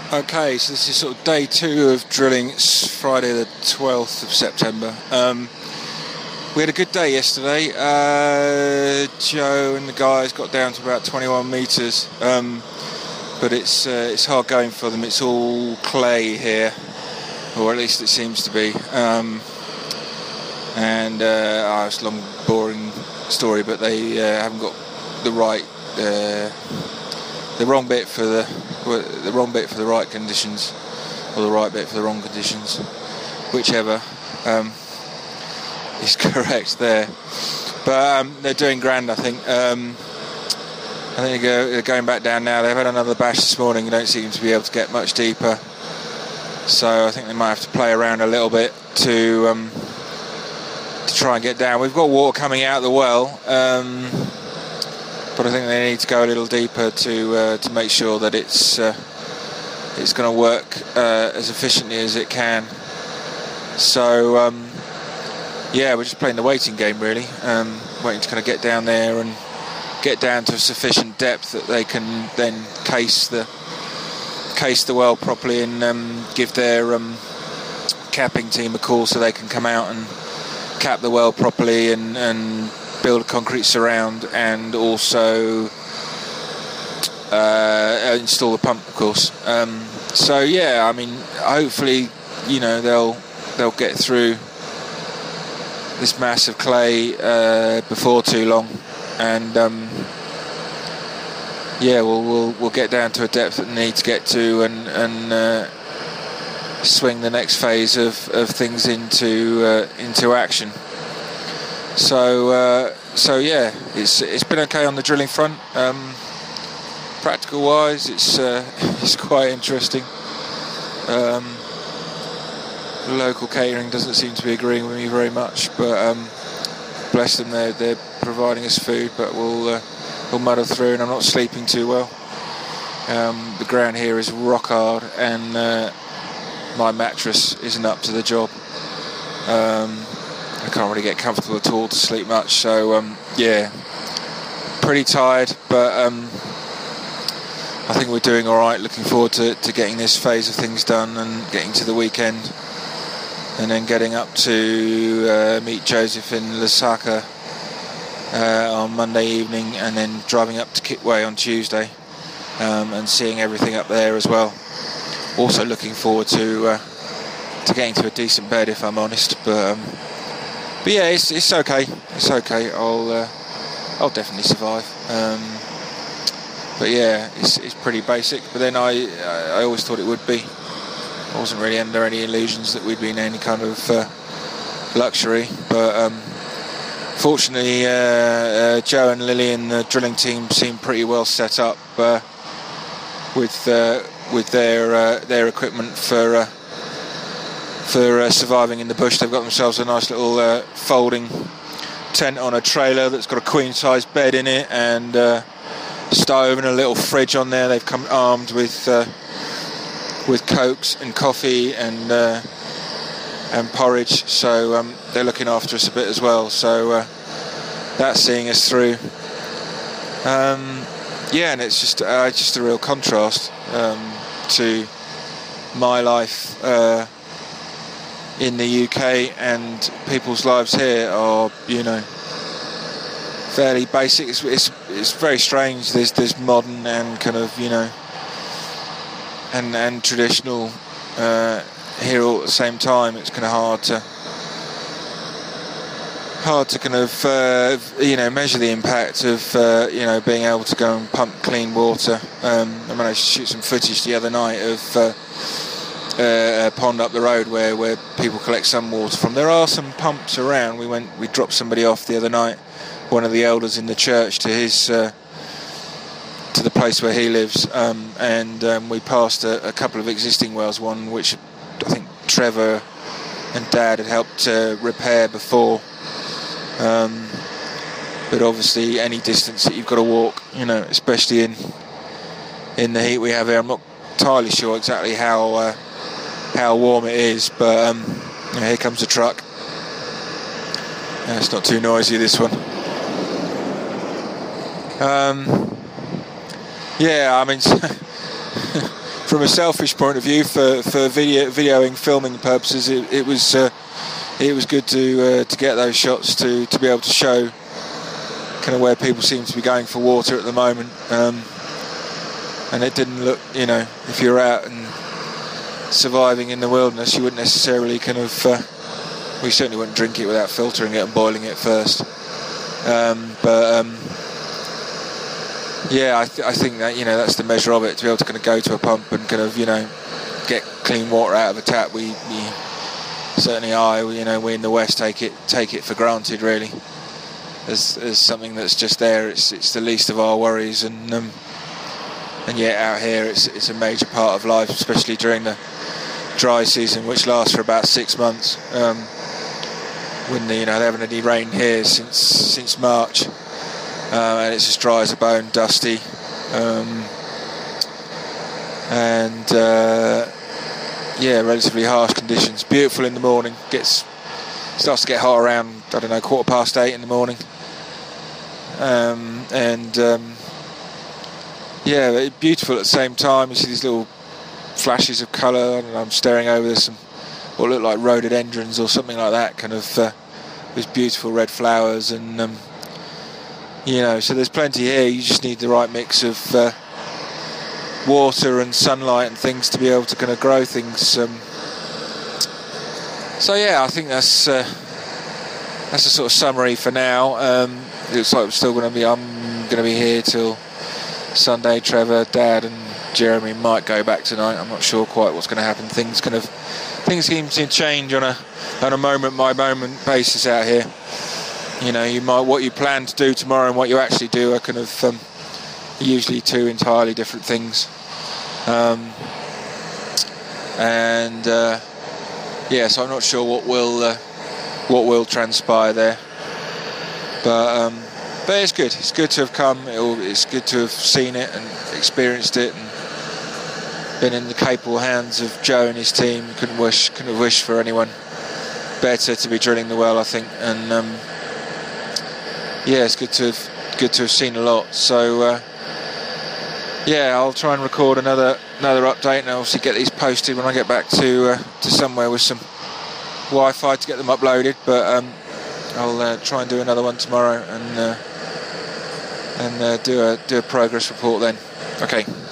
Okay, so this is sort of day 2 of drilling. It's Friday the 12th of September. We had a good day yesterday. Joe and the guys got down to about 21 metres, but it's hard going for them. It's all clay here, or at least it seems to be. It's a long, boring story, but they haven't got the right, the wrong bit for the wrong bit for the right conditions, or the right bit for the wrong conditions, whichever is correct there. But they're doing grand, I think. I think they're going back down now. They've had another bash this morning. They don't seem to be able to get much deeper, so I think they might have to play around a little bit to try and get down. We've got water coming out of the well, but I think they need to go a little deeper to make sure that it's going to work as efficiently as it can. So we're just playing the waiting game really, waiting to kind of get down there and get down to a sufficient depth that they can then case the well properly and give their capping team a call so they can come out and cap the well properly and build a concrete surround, and also install the pump, of course. Hopefully, they'll get through this mass of clay before too long, and we'll get down to a depth that they need to get to and swing the next phase of things into action. It's been okay on the drilling front. Practical wise, it's quite interesting. Local catering doesn't seem to be agreeing with me very much, but bless them, they're providing us food, but we'll muddle through, and I'm not sleeping too well. The ground here is rock hard, and my mattress isn't up to the job. I can't really get comfortable at all to sleep much, so pretty tired, but I think we're doing alright. Looking forward to getting this phase of things done and getting to the weekend, and then getting up to meet Joseph in Lusaka on Monday evening, and then driving up to Kitwe on Tuesday and seeing everything up there as well. Also looking forward to getting to a decent bed, if I'm honest, but yeah, it's okay. It's okay. I'll definitely survive. But yeah, it's pretty basic. But then I always thought it would be. I wasn't really under any illusions that we'd be in any kind of luxury. But fortunately, Joe and Lily and the drilling team seem pretty well set up with their equipment for surviving in the bush. They've got themselves a nice little folding tent on a trailer that's got a queen-size bed in it, and stove and a little fridge on there. They've come armed with cokes and coffee and porridge, so they're looking after us a bit as well. So that's seeing us through. And it's just a real contrast to my life in the UK, and people's lives here are, fairly basic. It's very strange. There's modern and kind of, and traditional here all at the same time. It's kind of hard to kind of measure the impact of being able to go and pump clean water. I managed to shoot some footage the other night of a pond up the road where people collect some water from. There are some pumps around. We dropped somebody off the other night, one of the elders in the church, to his to the place where he lives, and we passed a couple of existing wells, one which I think Trevor and Dad had helped repair before, but obviously any distance that you've got to walk, especially in the heat we have here, I'm not entirely sure exactly how warm it is, but here comes a truck. It's not too noisy, this one. from a selfish point of view, for videoing, filming purposes, it was good to get those shots to be able to show kind of where people seem to be going for water at the moment. And it didn't look, if you're out and surviving in the wilderness, you wouldn't necessarily kind of, we certainly wouldn't drink it without filtering it and boiling it first. Yeah, I think that, that's the measure of it, to be able to kind of go to a pump and kind of, get clean water out of a tap. We certainly we in the West take it for granted, really. As something that's just there. It's the least of our worries, and yet out here it's a major part of life, especially during the dry season, which lasts for about 6 months. When they haven't had any rain here since March, and it's as dry as a bone, dusty, relatively harsh conditions. Beautiful in the morning. Starts to get hot around 8:15 in the morning, beautiful at the same time. You see these little flashes of colour. I'm staring over this, what look like rhododendrons or something like that, kind of with beautiful red flowers, and so there's plenty here. You just need the right mix of water and sunlight and things to be able to kind of grow things. I think that's a sort of summary for now. It looks like I'm going to be here till Sunday. Trevor, Dad and Jeremy might go back tonight. I'm not sure quite what's going to happen. Things seem to change on a moment by moment basis out here. What you plan to do tomorrow and what you actually do are kind of usually two entirely different things. So I'm not sure what will transpire there. But it's good. It's good to have come. It's good to have seen it and experienced it, and been in the capable hands of Joe and his team. Couldn't have wished for anyone better to be drilling the well, I think. And it's good to have seen a lot. So I'll try and record another update, and obviously get these posted when I get back to somewhere with some Wi-Fi to get them uploaded. But I'll try and do another one tomorrow, and do a progress report then. Okay.